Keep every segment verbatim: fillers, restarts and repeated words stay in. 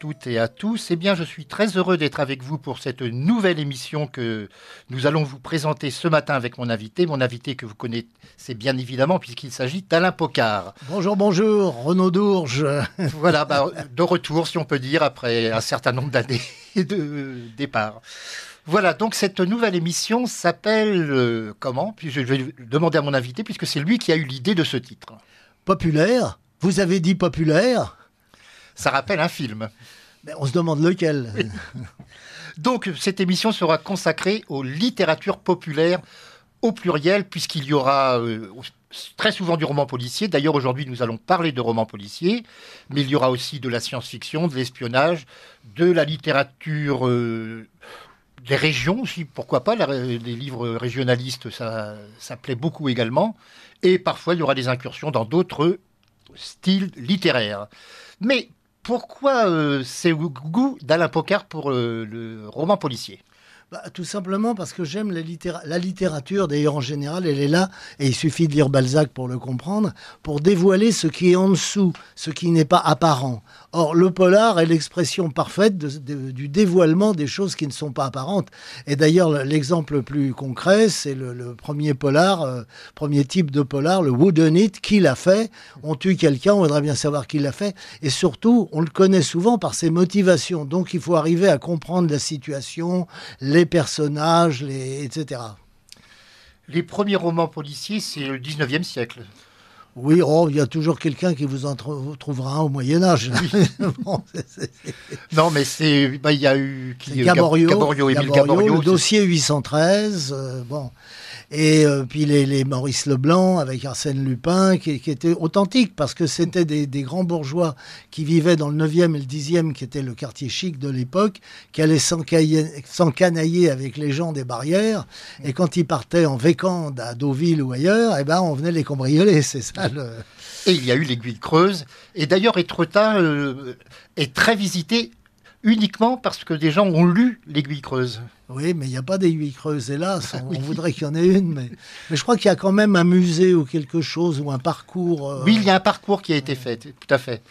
toutes et à tous. Eh bien, je suis très heureux d'être avec vous pour cette nouvelle émission que nous allons vous présenter ce matin avec mon invité. Mon invité que vous connaissez bien évidemment puisqu'il s'agit d'Alain Pocard. Bonjour, bonjour, Renaud Dourges. Voilà, bah, de retour si on peut dire après un certain nombre d'années de départ. Voilà, donc cette nouvelle émission s'appelle euh, comment? Puis je vais demander à mon invité puisque c'est lui qui a eu l'idée de ce titre. Populaire? Vous avez dit populaire? Ça rappelle un film. Mais on se demande lequel. Oui. Donc, cette émission sera consacrée aux littératures populaires au pluriel, puisqu'il y aura euh, très souvent du roman policier. D'ailleurs, aujourd'hui, nous allons parler de romans policiers, mais il y aura aussi de la science-fiction, de l'espionnage, de la littérature euh, des régions aussi, pourquoi pas. La, les livres régionalistes, ça, ça plaît beaucoup également. Et parfois, il y aura des incursions dans d'autres styles littéraires. Mais pourquoi euh, ce goût d'Alain Pocard pour euh, le roman policier? Bah, tout simplement parce que j'aime la, littéra- la littérature, d'ailleurs en général, elle est là, et il suffit de lire Balzac pour le comprendre, pour dévoiler ce qui est en dessous, ce qui n'est pas apparent. Or, le polar est l'expression parfaite de, de, du dévoilement des choses qui ne sont pas apparentes. Et d'ailleurs, l'exemple le plus concret, c'est le, le premier polar, euh, premier type de polar, le whodunit. Qui l'a fait? On tue quelqu'un, on voudrait bien savoir qui l'a fait. Et surtout, on le connaît souvent par ses motivations. Donc, il faut arriver à comprendre la situation, les personnages, les, et cetera. Les premiers romans policiers, c'est le dix-neuvième siècle. Oui, oh, il y a toujours quelqu'un qui vous en tr- trouvera un au Moyen-Âge. Oui. Bon, c'est, c'est, c'est... Non, mais c'est, bah, il y a eu qui, Gaborio, Gaborio, Émile Gaborio, Gaborio, le dossier huit cent treize. Euh, bon. Et euh, puis les, les Maurice Leblanc avec Arsène Lupin, qui, qui étaient authentiques, parce que c'était des, des grands bourgeois qui vivaient dans le neuvième et le dixième, qui était le quartier chic de l'époque, qui allaient s'encanailler, s'encanailler avec les gens des barrières. Et quand ils partaient en vécande à Deauville ou ailleurs, eh ben, on venait les cambrioler. C'est ça le... Et il y a eu l'Aiguille Creuse. Et d'ailleurs, Étretat euh, est très visité uniquement parce que des gens ont lu l'Aiguille Creuse. Oui, mais il n'y a pas d'aiguille creuse, hélas. On, oui. on voudrait qu'il y en ait une, mais, mais je crois qu'il y a quand même un musée ou quelque chose, ou un parcours. Euh... Oui, il y a un parcours qui a été fait, tout à fait.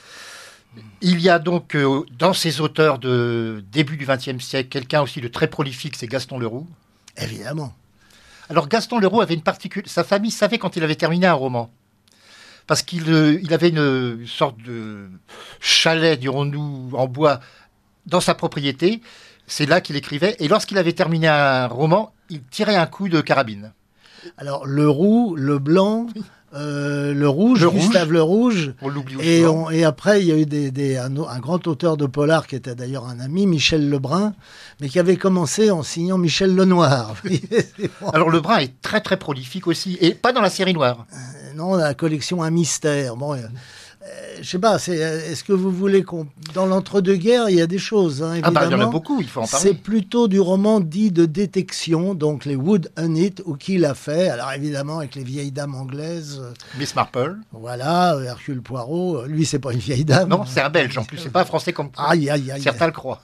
Il y a donc, euh, dans ces auteurs de début du vingtième siècle, quelqu'un aussi de très prolifique, c'est Gaston Leroux. Évidemment. Alors, Gaston Leroux avait une particularité. Sa famille savait quand il avait terminé un roman. Parce qu'il euh, il avait une sorte de chalet, dirons-nous, en bois, dans sa propriété. C'est là qu'il écrivait. Et lorsqu'il avait terminé un roman, il tirait un coup de carabine. Alors, le roux, le blanc, euh, le rouge, le Gustave rouge. le Rouge. On l'oublie et, on, et après, il y a eu des, des, un, un grand auteur de polar qui était d'ailleurs un ami, Michel Lebrun, mais qui avait commencé en signant Michel Lenoir. Bon. Alors, Lebrun est très, très prolifique aussi. Et pas dans la série noire. Euh, non, la collection Un Mystère. Bon... Euh, Euh, je sais pas, c'est, est-ce que vous voulez qu'on... Dans l'entre-deux-guerres, il y a des choses, hein, évidemment. Ah bah, il y en a beaucoup, il faut en parler. C'est plutôt du roman dit de détection, donc les whodunit, ou qui l'a fait. Alors évidemment, avec les vieilles dames anglaises. Euh, Miss Marple. Voilà, Hercule Poirot. Lui, c'est pas une vieille dame. Non, c'est un Belge en plus, c'est pas un Français comme aïe, aïe, aïe, certains aïe. le croient.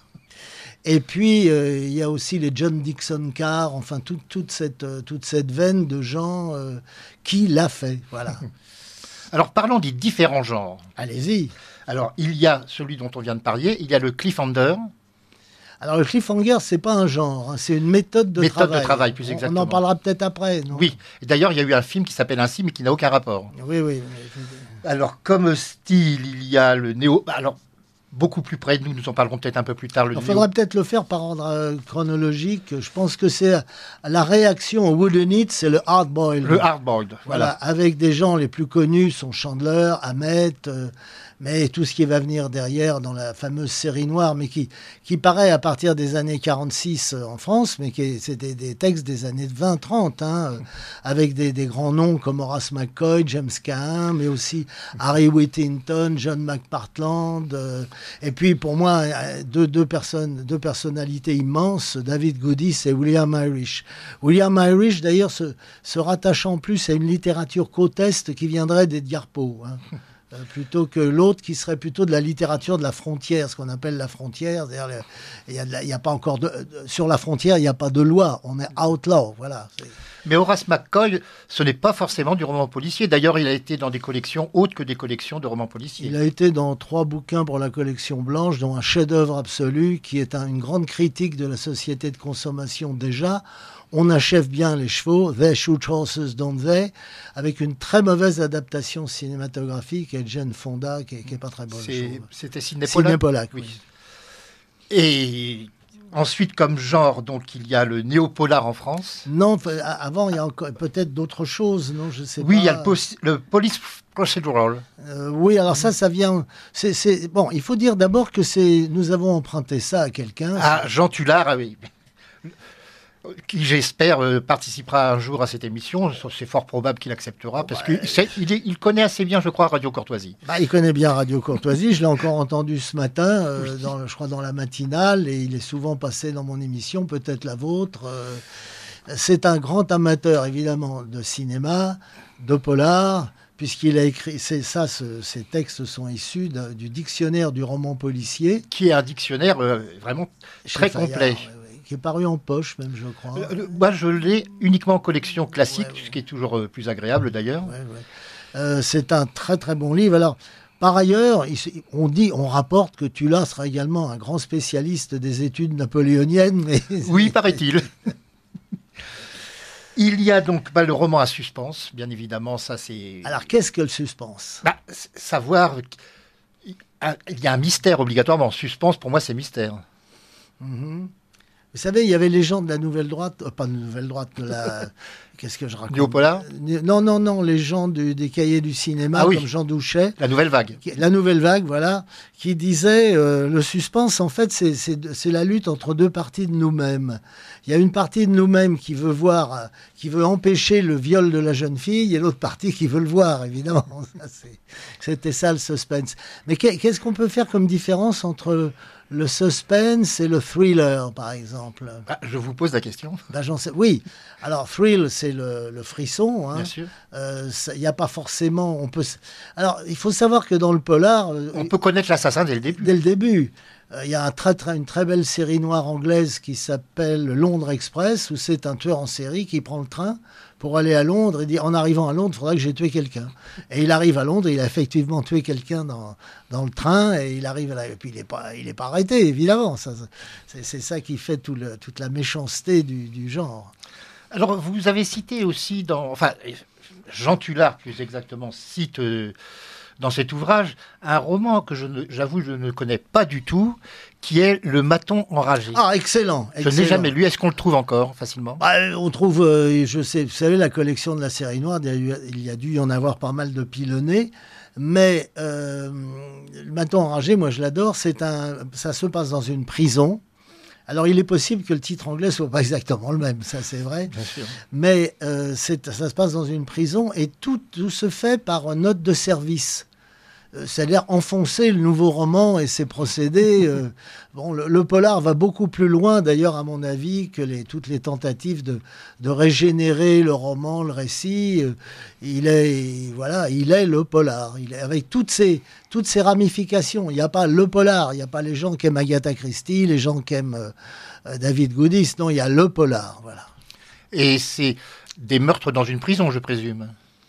Et puis, euh, il y a aussi les John Dixon Carr, enfin, tout, toute, cette, euh, toute cette veine de gens euh, qui l'a fait, voilà. Alors, parlons des différents genres. Allez-y. Alors, il y a celui dont on vient de parler, il y a le cliffhanger. Alors, le cliffhanger, c'est pas un genre, hein, c'est une méthode de méthode travail. Méthode de travail, plus exactement. On en parlera peut-être après, non? Oui. Et d'ailleurs, il y a eu un film qui s'appelle ainsi, mais qui n'a aucun rapport. Oui, oui. Mais... Alors, comme style, il y a le néo... Alors, beaucoup plus près de nous, nous en parlerons peut-être un peu plus tard. Il faudrait peut-être le faire par ordre euh, chronologique. Je pense que c'est la réaction au whodunit, c'est le hard-boiled. Le hard-boiled, voilà. voilà. Avec des gens les plus connus, sont Chandler, Hamet, euh, mais tout ce qui va venir derrière dans la fameuse série noire, mais qui, qui paraît à partir des années quarante-six en France, mais qui c'est des, des textes des années vingt trente, hein, euh, avec des, des grands noms comme Horace McCoy, James Cain, mais aussi Harry Whittington, John McPartland... Euh, et puis, pour moi, deux, deux, personnes, deux personnalités immenses, David Goodis et William Irish. William Irish, d'ailleurs, se, se rattachant plus à une littérature côte-est qui viendrait d'Edgar Poe, hein, euh, plutôt que l'autre qui serait plutôt de la littérature de la frontière, ce qu'on appelle la frontière. C'est-à-dire, il y a, il y a pas encore de, de, sur la frontière, il n'y a pas de loi, on est outlaw, voilà. C'est... Mais Horace McCoy, ce n'est pas forcément du roman policier. D'ailleurs, il a été dans des collections autres que des collections de romans policiers. Il a été dans trois bouquins pour la collection Blanche, dont un chef-d'œuvre absolu, qui est un, une grande critique de la société de consommation déjà. On achève bien les chevaux, They Shoot Horses, Don't They, avec une très mauvaise adaptation cinématographique et Jane Fonda, qui n'est pas très bonne. C'est, c'était Sidney Pollack. Sidney Pollack, oui. oui. Et ensuite, comme genre, donc il y a le néo-polar en France. Non, avant, il y a encore, peut-être d'autres choses, non, je sais oui, pas. Oui, il y a le, pos- le police procedural. Euh, oui, alors ça, ça vient... C'est, c'est, bon, il faut dire d'abord que c'est, nous avons emprunté ça à quelqu'un. Ah, Jean Tullard, ah oui. Qui, j'espère, euh, participera un jour à cette émission. C'est fort probable qu'il acceptera, parce ouais. qu'il il connaît assez bien, je crois, Radio Courtoisie. Bah, il connaît bien Radio Courtoisie. Je l'ai encore entendu ce matin, euh, oui. dans, je crois dans la matinale, et il est souvent passé dans mon émission, peut-être la vôtre. Euh, c'est un grand amateur, évidemment, de cinéma, de polar, puisqu'il a écrit... C'est ça, ce, ces textes sont issus de, du dictionnaire du roman policier. Qui est un dictionnaire euh, vraiment très Fayard, complet. Ouais, qui est paru en poche même, je crois. Euh, moi, je l'ai uniquement en collection classique, ouais, ouais. ce qui est toujours euh, plus agréable d'ailleurs. Ouais, ouais. Euh, c'est un très très bon livre. Alors, par ailleurs, on dit, on rapporte que Tullard sera également un grand spécialiste des études napoléoniennes. Mais... Oui, paraît-il. Il y a donc bah, le roman à suspense, bien évidemment, ça c'est... Alors, qu'est-ce que le suspense ? bah, Savoir... Il y a un mystère obligatoirement. Suspense, pour moi, c'est mystère. Mm-hmm. Vous savez, il y avait les gens de la Nouvelle Droite, euh, pas de Nouvelle Droite, de la... Qu'est-ce que je raconte ? Néo-polar ? Non, non, non, les gens du, des cahiers du cinéma, ah, oui. comme Jean Douchet. La Nouvelle Vague. Qui, la Nouvelle Vague, voilà, qui disait euh, le suspense, en fait, c'est, c'est, c'est la lutte entre deux parties de nous-mêmes. Il y a une partie de nous-mêmes qui veut voir, qui veut empêcher le viol de la jeune fille, et l'autre partie qui veut le voir, évidemment. Ça, c'est, c'était ça le suspense. Mais qu'est-ce qu'on peut faire comme différence entre le suspense et le thriller, par exemple ? Ah, je vous pose la question. Ben, j'en sais. Oui. Alors, thrill, c'est le, le frisson. Hein. Bien sûr. Il euh, n'y a pas forcément... On peut... Alors, il faut savoir que dans le polar... On peut connaître l'assassin dès le début. Dès le début. Il euh, y a un très, très, une très belle série noire anglaise qui s'appelle Londres Express, où c'est un tueur en série qui prend le train pour aller à Londres et dit, en arrivant à Londres, il faudra que j'ai tué quelqu'un. Et il arrive à Londres, et il a effectivement tué quelqu'un dans, dans le train, et il arrive à la... Et puis il n'est pas, il est pas arrêté, évidemment. Ça, c'est, c'est ça qui fait tout le, toute la méchanceté du, du genre. Alors, vous avez cité aussi dans... Enfin, Jean Tullard, plus exactement, cite... Euh, dans cet ouvrage, un roman que je ne, j'avoue je ne connais pas du tout, qui est Le Maton enragé. Ah, excellent, excellent. Je n'ai jamais lu. Est-ce qu'on le trouve encore facilement ? Bah, on trouve, euh, je sais, vous savez, la collection de la série noire, il y a, eu, il y a dû y en avoir pas mal de pilonnés, mais euh, Le Maton enragé, moi je l'adore, c'est un, ça se passe dans une prison. Alors, il est possible que le titre anglais soit pas exactement le même, ça c'est vrai. Bien sûr. Mais euh, c'est, ça se passe dans une prison et tout, tout se fait par note de service. Euh, c'est-à-dire enfoncer le nouveau roman et ses procédés. Euh, bon, le, le polar va beaucoup plus loin, d'ailleurs, à mon avis, que les, toutes les tentatives de, de régénérer le roman, le récit. Euh, il est, voilà, il est le polar. Il est, avec toutes ces, toutes ces ramifications. Il n'y a pas le polar. Il n'y a pas les gens qui aiment Agatha Christie, les gens qui aiment euh, David Goodis. Non, il y a le polar. Voilà. Et c'est des meurtres dans une prison, je présume.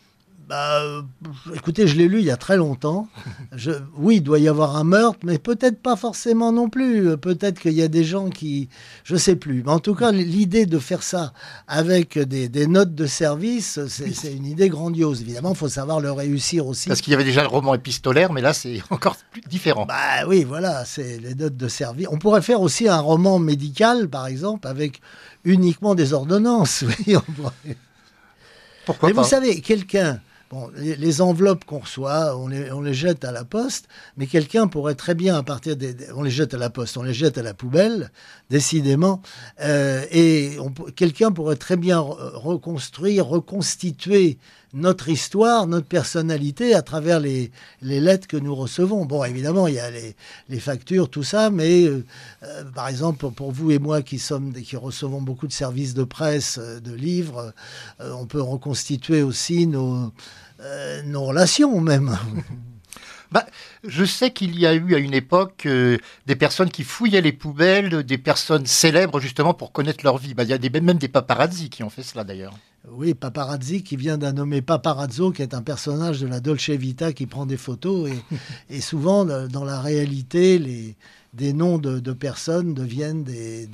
Bah, euh, écoutez, je l'ai lu il y a très longtemps. Je, oui, il doit y avoir un meurtre, mais peut-être pas forcément non plus. Peut-être qu'il y a des gens qui... Je sais plus. Mais en tout cas, l'idée de faire ça avec des, des notes de service, c'est, c'est une idée grandiose. Évidemment, il faut savoir le réussir aussi. Parce qu'il y avait déjà le roman épistolaire, mais là, c'est encore plus différent. Bah oui, voilà, c'est les notes de service. On pourrait faire aussi un roman médical, par exemple, avec uniquement des ordonnances. Oui, on pourrait... Pourquoi mais pas ? Vous savez, quelqu'un... Bon, les, les enveloppes qu'on reçoit, on les, on les jette à la poste, mais quelqu'un pourrait très bien, à partir des... des on les jette à la poste, on les jette à la poubelle, décidément, euh, et on, quelqu'un pourrait très bien reconstruire, reconstituer notre histoire, notre personnalité à travers les, les lettres que nous recevons. Bon, évidemment, il y a les, les factures, tout ça, mais euh, euh, par exemple, pour, pour vous et moi qui, sommes, qui recevons beaucoup de services de presse, de livres, euh, on peut reconstituer aussi nos... Euh, nos relations même. Bah, je sais qu'il y a eu à une époque euh, des personnes qui fouillaient les poubelles, des personnes célèbres justement pour connaître leur vie. Bah, il y a des, même des paparazzis qui ont fait cela d'ailleurs. Oui, paparazzi qui vient d'un nommé Paparazzo, qui est un personnage de la Dolce Vita qui prend des photos. Et, et souvent, dans la réalité, les, des noms de, de personnes deviennent des,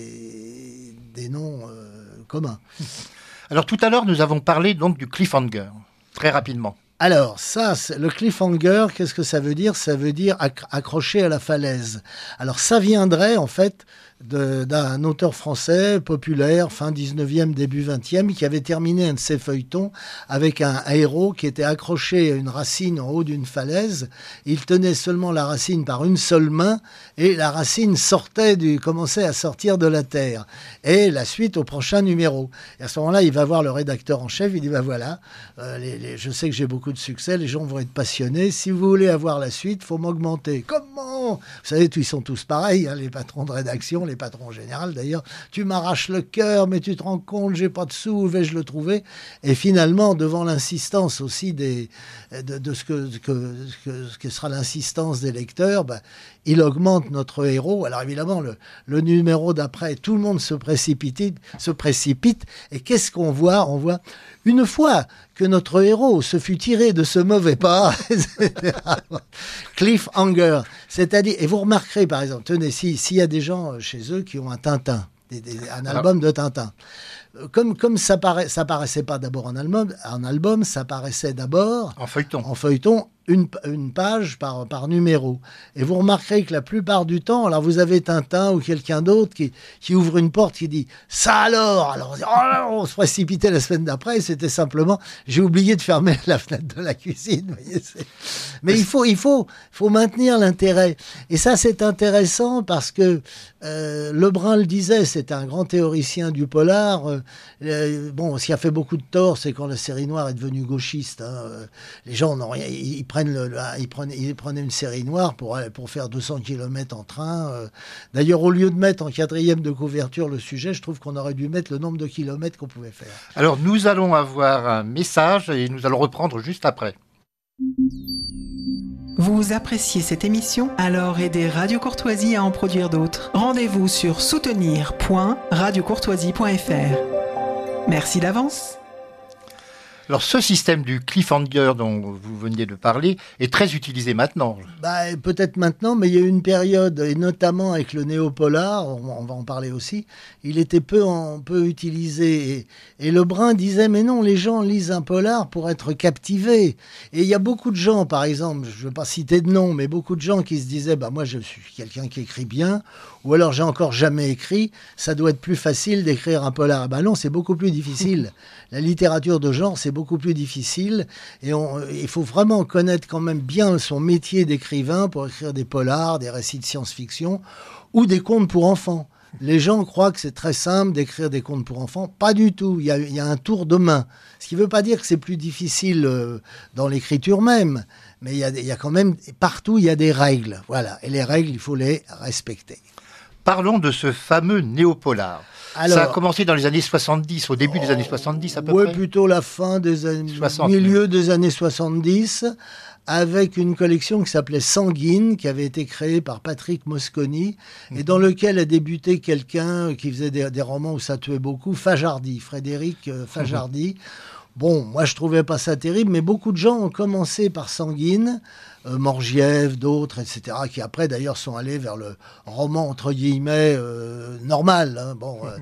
des, des noms euh, communs. Alors tout à l'heure, nous avons parlé donc du cliffhanger, très rapidement. Alors, ça, le cliffhanger, qu'est-ce que ça veut dire? Ça veut dire acc- accroché à la falaise. Alors, ça viendrait, en fait, de, d'un auteur français populaire, fin dix-neuvième, début vingtième, qui avait terminé un de ses feuilletons avec un, un héros qui était accroché à une racine en haut d'une falaise. Il tenait seulement la racine par une seule main et la racine sortait du, commençait à sortir de la terre. Et la suite au prochain numéro. Et à ce moment-là, il va voir le rédacteur en chef, il dit, bah voilà, euh, les, les, je sais que j'ai beaucoup de succès, les gens vont être passionnés. Si vous voulez avoir la suite, il faut m'augmenter. Comment? Vous savez, ils sont tous pareils, hein, les patrons de rédaction, les patrons généraux d'ailleurs. Tu m'arraches le cœur, mais tu te rends compte, j'ai pas de sous, où vais-je le trouver? Et finalement, devant l'insistance aussi des, de, de ce, que, que, que, ce que sera l'insistance des lecteurs, bah, il augmente notre héros. Alors évidemment, le, le numéro d'après, tout le monde se précipite, se précipite. Et qu'est-ce qu'on voit? On voit une fois que notre héros se fut tiré de ce mauvais pas, et cetera. Cliffhanger, c'est-à-dire, et vous remarquerez par exemple, tenez, si, s'il y a des gens chez eux qui ont un Tintin, des, des, un album de Tintin, comme, comme ça, paraît, ça paraissait pas d'abord en album, en album, ça paraissait d'abord en feuilleton. En feuilleton, une, une page par, par numéro. Et vous remarquerez que la plupart du temps, alors vous avez Tintin ou quelqu'un d'autre qui, qui ouvre une porte qui dit « ça alors !» Alors on, dit, oh là, on se précipitait la semaine d'après et c'était simplement « j'ai oublié de fermer la fenêtre de la cuisine ». Vous voyez, c'est... Mais il faut, il faut, faut maintenir l'intérêt. Et ça, c'est intéressant parce que euh, Lebrun le disait, c'est un grand théoricien du polar. Euh, bon, ce qui a fait beaucoup de tort, c'est quand la série noire est devenue gauchiste. Hein, les gens n'ont rien... Ils, prennent le, le, ils, prenaient, ils prenaient une série noire pour, pour faire deux cents kilomètres en train. Euh, d'ailleurs, au lieu de mettre en quatrième de couverture le sujet, je trouve qu'on aurait dû mettre le nombre de kilomètres qu'on pouvait faire. Alors, nous allons avoir un message et nous allons reprendre juste après. Vous appréciez cette émission? Alors aidez Radio Courtoisie à en produire d'autres. Rendez-vous sur soutenir point radio courtoisie point f r. Merci d'avance. Alors, ce système du cliffhanger dont vous veniez de parler est très utilisé maintenant. Bah, peut-être maintenant, mais il y a eu une période, et notamment avec le néo-polar, on, on va en parler aussi, il était peu, en, peu utilisé. Et, et Lebrun disait, mais non, les gens lisent un polar pour être captivés. Et il y a beaucoup de gens, par exemple, je ne veux pas citer de nom, mais beaucoup de gens qui se disaient, bah, moi je suis quelqu'un qui écrit bien, ou alors j'ai encore jamais écrit, ça doit être plus facile d'écrire un polar. Bah non, c'est beaucoup plus difficile. La littérature de genre, c'est beaucoup plus difficile. Et on, il faut vraiment connaître quand même bien son métier d'écrivain pour écrire des polars, des récits de science-fiction ou des contes pour enfants. Les gens croient que c'est très simple d'écrire des contes pour enfants. Pas du tout. Il y a, il y a un tour de main. Ce qui ne veut pas dire que c'est plus difficile euh, dans l'écriture même. Mais il y a, il y a quand même, partout, il y a des règles. Voilà. Et les règles, il faut les respecter. Parlons de ce fameux néopolar. Alors, ça a commencé dans les années soixante-dix, au début oh, des années soixante-dix à peu ouais, près. Oui, plutôt la fin des années, milieu des années soixante-dix, avec une collection qui s'appelait Sanguine, qui avait été créée par Patrick Mosconi, mmh. et dans lequel a débuté quelqu'un qui faisait des, des romans où ça tuait beaucoup, Fajardi, Frédéric euh, Fajardi. Mmh. Bon, moi je trouvais pas ça terrible, mais beaucoup de gens ont commencé par Sanguine, euh, Morgiev, d'autres, et cetera, qui après d'ailleurs sont allés vers le roman entre guillemets euh, normal. Hein, bon, euh,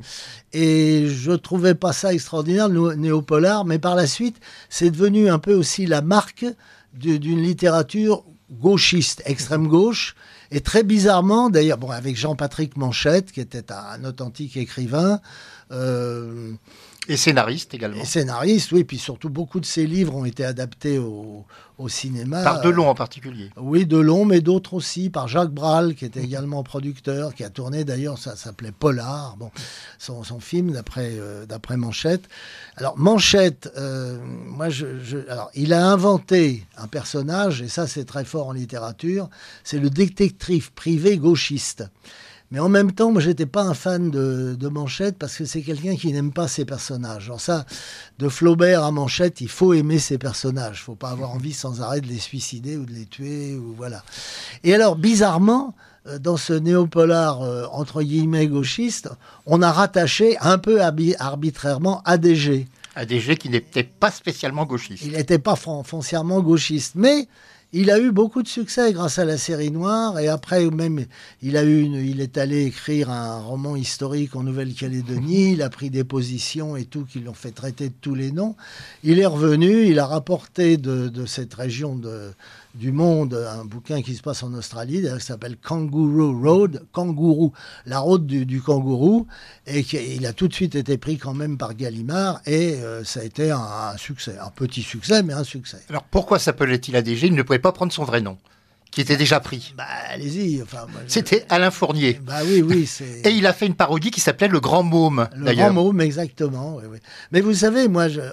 et je trouvais pas ça extraordinaire, le néopolar, mais par la suite, c'est devenu un peu aussi la marque de, d'une littérature gauchiste, extrême gauche. Et très bizarrement, d'ailleurs, bon, avec Jean-Patrick Manchette, qui était un, un authentique écrivain. Euh, Et scénariste également. Et scénariste, oui, puis surtout beaucoup de ses livres ont été adaptés au, au cinéma. Par Delon en particulier. Oui, Delon, mais d'autres aussi, par Jacques Brel, qui était également producteur, qui a tourné d'ailleurs, ça s'appelait Polar, bon, son, son film d'après, euh, d'après Manchette. Alors Manchette, euh, moi, je, je, alors, il a inventé un personnage, et ça c'est très fort en littérature, c'est le détective privé gauchiste. Mais en même temps, moi, j'étais pas un fan de, de Manchette parce que c'est quelqu'un qui n'aime pas ses personnages. Alors ça, de Flaubert à Manchette, il faut aimer ses personnages. Il faut pas avoir envie sans arrêt de les suicider ou de les tuer, ou voilà. Et alors, bizarrement, dans ce néopolar euh, entre guillemets gauchiste, on a rattaché un peu arbitrairement A D G. A D G qui n'était pas spécialement gauchiste. Il n'était pas foncièrement gauchiste, mais il a eu beaucoup de succès grâce à la série noire. Et après, même, il, a eu une, il est allé écrire un roman historique en Nouvelle-Calédonie. Il a pris des positions et tout, qui l'ont fait traiter de tous les noms. Il est revenu, il a rapporté de, de cette région de, du monde un bouquin qui se passe en Australie, qui s'appelle Kangaroo Road, Kangourou, la route du, du kangourou. Et qui, il a tout de suite été pris quand même par Gallimard. Et euh, ça a été un, un succès. Un petit succès, mais un succès. Alors pourquoi s'appelait-il A D G ? Il ne pouvait pas prendre son vrai nom, qui était déjà pris. Bah, allez-y. Enfin, moi, je... C'était Alain Fournier. Bah oui, oui. C'est... Et il a fait une parodie qui s'appelait Le Grand Môme, Le d'ailleurs. Grand Môme, exactement. Oui, oui. Mais vous savez, moi, je,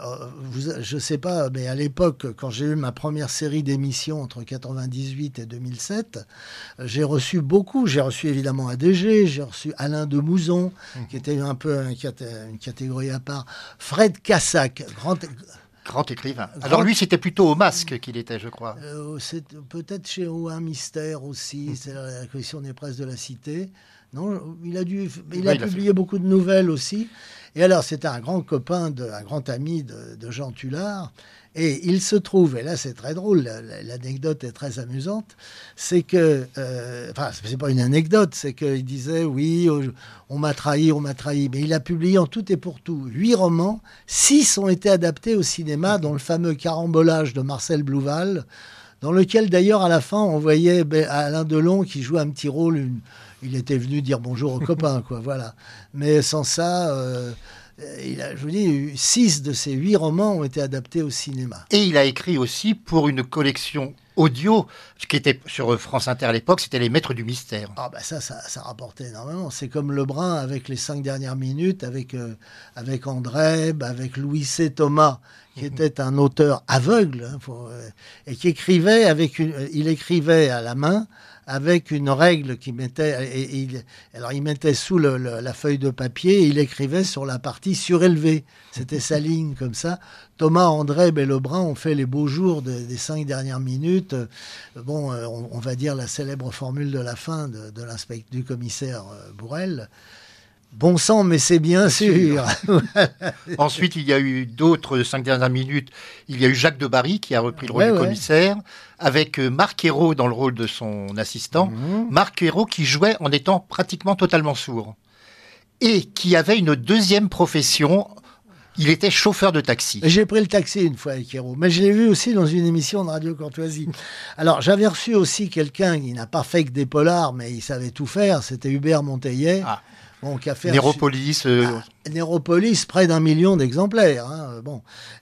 je sais pas, mais à l'époque, quand j'ai eu ma première série d'émissions entre quatre-vingt-dix-huit et deux mille sept, j'ai reçu beaucoup. J'ai reçu évidemment A D G, j'ai reçu Alain de Mouzon, mmh. qui était un peu un, une catégorie à part. Fred Cassac, grand... Grand écrivain. Alors lui, c'était plutôt au Masque qu'il était, je crois. Euh, c'est peut-être chez O un Mystère aussi, c'est la collection des presses de la Cité. Non, il a dû, il ouais, a il publié a beaucoup de nouvelles aussi. Et alors, c'était un grand copain, de, un grand ami de, de Jean Tullard. Et il se trouve, et là c'est très drôle, l'anecdote est très amusante, c'est que, euh, enfin c'est pas une anecdote, c'est qu'il disait oui, on m'a trahi, on m'a trahi, mais il a publié en tout et pour tout huit romans, six ont été adaptés au cinéma, dont le fameux Carambolage de Marcel Blouval, dans lequel d'ailleurs à la fin on voyait Alain Delon qui jouait un petit rôle, une, il était venu dire bonjour aux copains, quoi, voilà. Mais sans ça... Euh, Il a, je vous dis, six de ces huit romans ont été adaptés au cinéma. Et il a écrit aussi pour une collection audio, ce qui était sur France Inter à l'époque, c'était Les Maîtres du Mystère. Ah bah ça, ça, ça rapportait énormément. C'est comme Lebrun avec les cinq dernières minutes, avec, euh, avec André, avec Louis C. Thomas, qui était un auteur aveugle, hein, pour, euh, et qui écrivait avec une, il écrivait à la main, avec une règle qui mettait, et, et il, alors il mettait sous le, le, la feuille de papier, et il écrivait sur la partie surélevée. C'était sa ligne comme ça. Thomas, André et Lebrun ont fait les beaux jours de, des cinq dernières minutes. Bon, on, on va dire la célèbre formule de la fin de, de l'inspecteur du commissaire Bourrel. Bon sang, mais c'est bien sûr. Ensuite, il y a eu d'autres cinq dernières minutes. Il y a eu Jacques Debarry qui a repris le rôle ouais, du commissaire, ouais. avec Marc Ayrault dans le rôle de son assistant. Mmh. Marc Ayrault qui jouait en étant pratiquement totalement sourd. Et qui avait une deuxième profession. Il était chauffeur de taxi. J'ai pris le taxi une fois avec Ayrault, mais je l'ai vu aussi dans une émission de Radio Courtoisie. Alors, j'avais reçu aussi quelqu'un qui n'a pas fait que des polars, mais il savait tout faire. C'était Hubert Monteillet. Ah. Bon, Néropolis. Su... Euh... Ah, Néropolis, près d'un million d'exemplaires. Hein, bon.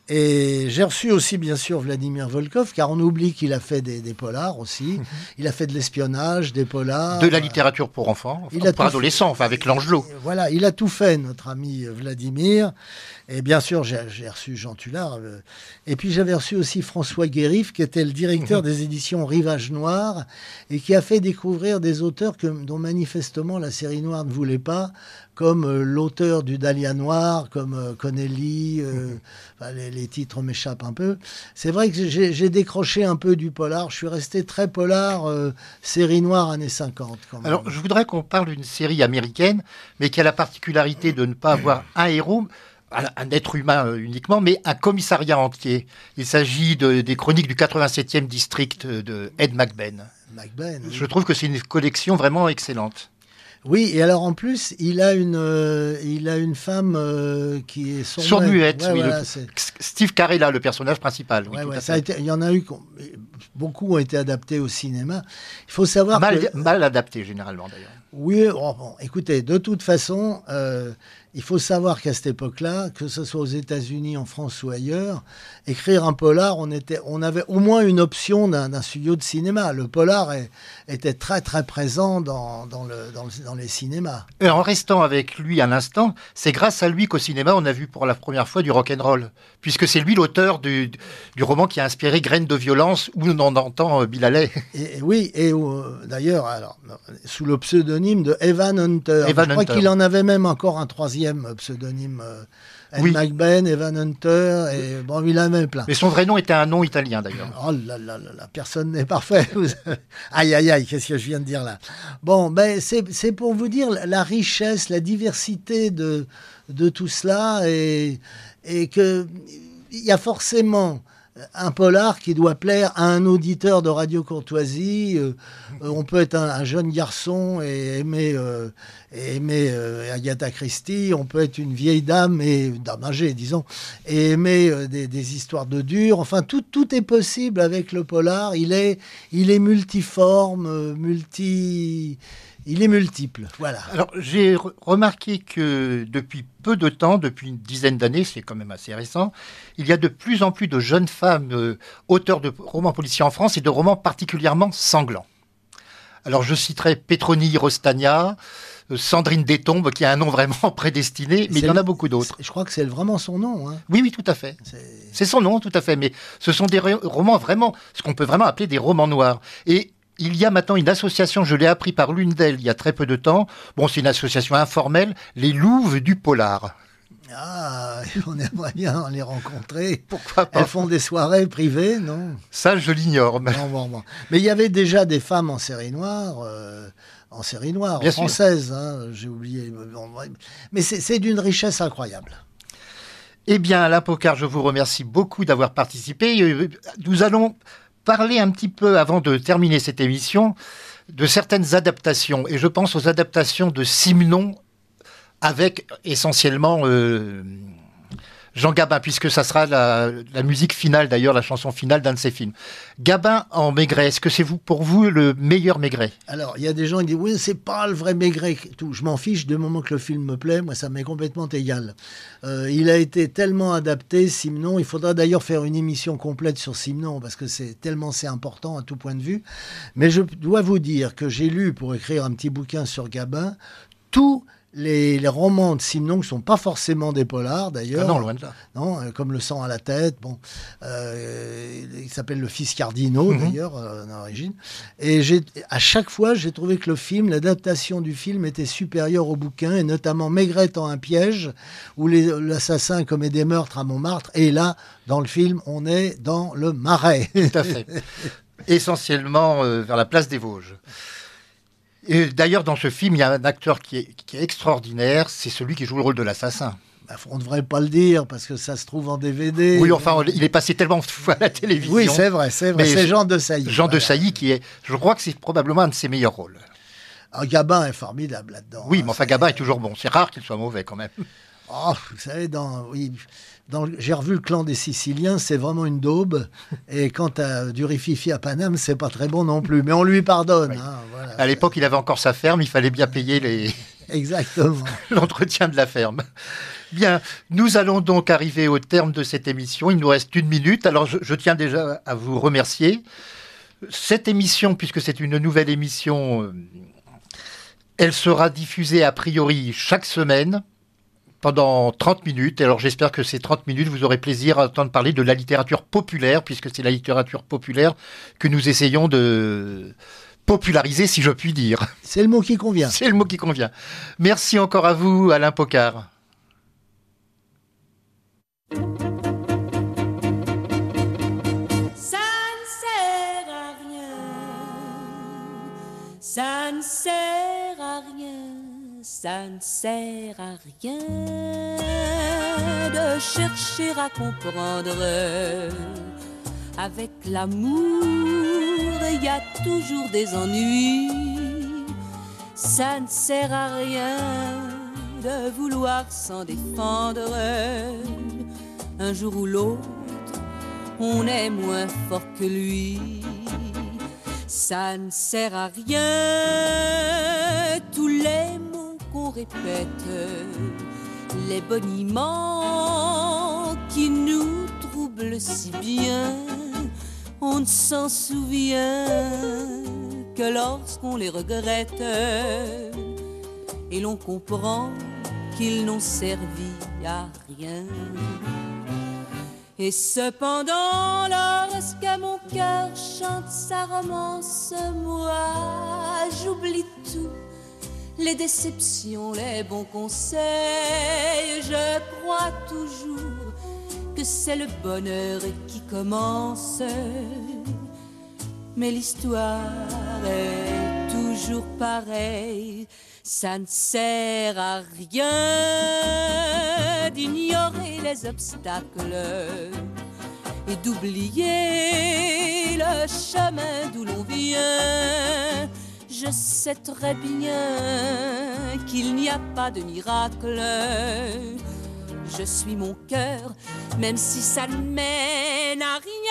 Et j'ai reçu aussi, bien sûr, Vladimir Volkov, car on oublie qu'il a fait des, des polars aussi. Il a fait de l'espionnage, des polars. De la littérature pour enfants, il a pour adolescents, enfin, avec l'Angelot. Voilà, il a tout fait, notre ami Vladimir. Et bien sûr, j'ai, j'ai reçu Jean Tullard. Euh, et puis, j'avais reçu aussi François Guérif, qui était le directeur des éditions Rivage Noir, et qui a fait découvrir des auteurs que, dont manifestement la série noire ne voulait pas, comme euh, l'auteur du Dahlia Noir, comme euh, Connelly, euh, enfin, les, les titres m'échappent un peu. C'est vrai que j'ai, j'ai décroché un peu du polar. Je suis resté très polar, euh, série noire années cinquante. Quand même. Alors, je voudrais qu'on parle d'une série américaine, mais qui a la particularité de ne pas avoir un héros, un être humain uniquement, mais un commissariat entier. Il s'agit de, des chroniques du quatre-vingt-septième district de Ed McBain. McBain, oui. Je trouve que c'est une collection vraiment excellente. Oui, et alors en plus, il a une, euh, il a une femme euh, qui est sourde. Sourde-muette, ouais, oui. Voilà, le, Steve Carella, le personnage principal. Oui, ouais, tout ouais, à ça fait. a été, il y en a eu, beaucoup ont été adaptés au cinéma. Il faut savoir mal, que... Mal adaptés, généralement, d'ailleurs. Oui, oh, bon, écoutez, de toute façon, euh, il faut savoir qu'à cette époque-là, que ce soit aux États-Unis, en France ou ailleurs, écrire un polar, on, était, on avait au moins une option d'un, d'un studio de cinéma. Le polar est, était très, très présent dans, dans, le, dans, le, dans les cinémas. Et en restant avec lui un instant, c'est grâce à lui qu'au cinéma, on a vu pour la première fois du rock'n'roll, puisque c'est lui l'auteur du, du roman qui a inspiré Graines de violence, où on entend euh, Bill Haley. Et, et oui, et euh, d'ailleurs, alors, sous le pseudonyme de Evan Hunter. Evan Je crois Hunter. qu'il en avait même encore un troisième pseudonyme. Euh, Ed Oui. McBain, Evan Hunter, et bon, il en a même plein. Mais son vrai nom était un nom italien d'ailleurs. Oh là là là là, personne n'est parfait. Aïe aïe aïe, qu'est-ce que je viens de dire là? Bon, ben c'est c'est pour vous dire la richesse, la diversité de de tout cela, et et que il y a forcément un polar qui doit plaire à un auditeur de Radio Courtoisie. Euh, euh, on peut être un, un jeune garçon et aimer, euh, et aimer euh, Agatha Christie. On peut être une vieille dame, et dame âgée, disons, et aimer euh, des, des histoires de dur. Enfin, tout, tout est possible avec le polar. Il est, il est multiforme, euh, multi... Il est multiple, voilà. Alors, j'ai re- remarqué que depuis peu de temps, depuis une dizaine d'années, c'est quand même assez récent, il y a de plus en plus de jeunes femmes euh, auteurs de romans policiers en France et de romans particulièrement sanglants. Alors, je citerai Petroni Rostagna, euh, Sandrine Détombe, qui a un nom vraiment prédestiné, mais C'est il y en a le- beaucoup d'autres. Je crois que c'est vraiment son nom. Hein. Oui, oui, tout à fait. C'est- C'est son nom, tout à fait. Mais ce sont des ré- romans vraiment, ce qu'on peut vraiment appeler des romans noirs. Et il y a maintenant une association, je l'ai appris par l'une d'elles il y a très peu de temps. Bon, c'est une association informelle, les Louves du Polar. Ah, on aimerait bien les rencontrer. Pourquoi pas? Elles font des soirées privées, non? Ça, je l'ignore. mais- Non, bon, bon. Mais il y avait déjà des femmes en série noire, euh, en série noire, Bien sûr. française, hein, j'ai oublié. Bon, ouais. Mais c'est c'est d'une richesse incroyable. Eh bien, Alain Pocard, je vous remercie beaucoup d'avoir participé. Euh, Nous allons parler un petit peu, avant de terminer cette émission, de certaines adaptations. Et je pense aux adaptations de Simenon, avec essentiellement euh, Jean Gabin, puisque ça sera la, la musique finale, d'ailleurs, la chanson finale d'un de ses films. Gabin en Maigret, est-ce que c'est vous, pour vous le meilleur Maigret? Alors, il y a des gens qui disent, oui, c'est pas le vrai Maigret. Tout. Je m'en fiche du moment que le film me plaît. Moi, ça m'est complètement égal. Euh, il a été tellement adapté, Simenon. Il faudra d'ailleurs faire une émission complète sur Simenon, parce que c'est tellement c'est important à tout point de vue. Mais je dois vous dire que j'ai lu, pour écrire un petit bouquin sur Gabin, tous les, les romans de Simenon, qui ne sont pas forcément des polars, d'ailleurs. Ah non, loin de là. Non, euh, comme Le sang à la tête, bon, euh, il s'appelle Le Fils Cardinaux, Mhm. d'ailleurs, euh, d'origine. Et j'ai, à chaque fois, j'ai trouvé que le film, l'adaptation du film était supérieure au bouquin, et notamment Maigret étant un piège, où les- l'assassin commet des meurtres à Montmartre, et là, dans le film, on est dans le Marais. Tout à fait. Essentiellement euh, vers la place des Vosges. Et d'ailleurs, dans ce film, il y a un acteur qui est, qui est extraordinaire, c'est celui qui joue le rôle de l'assassin. Bah, on ne devrait pas le dire, parce que ça se trouve en D V D. Oui, enfin, il est passé tellement de fois à la télévision. Oui, c'est vrai, c'est vrai. Mais C'est Jean de Sailly. Jean de voilà. Sailly, qui est, je crois que c'est probablement un de ses meilleurs rôles. Ah, Gabin est formidable là-dedans. Oui, hein, mais enfin, c'est- Gabin est toujours bon. C'est rare qu'il soit mauvais, quand même. Oh, vous savez, dans, oui, dans, le- j'ai revu le Clan des Siciliens, c'est vraiment une daube. Et quant à du rififi à Paname, c'est pas très bon non plus. Mais on lui pardonne. Oui. Hein, voilà. À l'époque, il avait encore sa ferme, il fallait bien payer les... Exactement. l'entretien de la ferme. Bien, nous allons donc arriver au terme de cette émission. Il nous reste une minute. Alors, je, je tiens déjà à vous remercier. Cette émission, puisque c'est une nouvelle émission, euh, elle sera diffusée a priori chaque semaine pendant trente minutes. Alors, j'espère que ces trente minutes, vous aurez plaisir à entendre parler de la littérature populaire, puisque c'est la littérature populaire que nous essayons de populariser, si je puis dire. C'est le mot qui convient. C'est le mot qui convient. Merci encore à vous, Alain Pocard. Ça ne sert à rien, ça ne sert à rien, ça ne sert à rien de chercher à comprendre. Avec l'amour, il y a toujours des ennuis. Ça ne sert à rien de vouloir s'en défendre. Un jour ou l'autre, on est moins fort que lui. Ça ne sert à rien, tous les mots qu'on répète, les boniments qui nous troublent si bien, on ne s'en souvient que lorsqu'on les regrette, et l'on comprend qu'ils n'ont servi à rien. Et cependant, lorsque mon cœur chante sa romance, moi, j'oublie tout, les déceptions, les bons conseils. Je crois toujours que c'est le bonheur qui commence. Mais l'histoire est toujours pareille. Ça ne sert à rien d'ignorer les obstacles et d'oublier le chemin d'où l'on vient. Je sais très bien qu'il n'y a pas de miracle. Je suis mon cœur, même si ça ne mène à rien.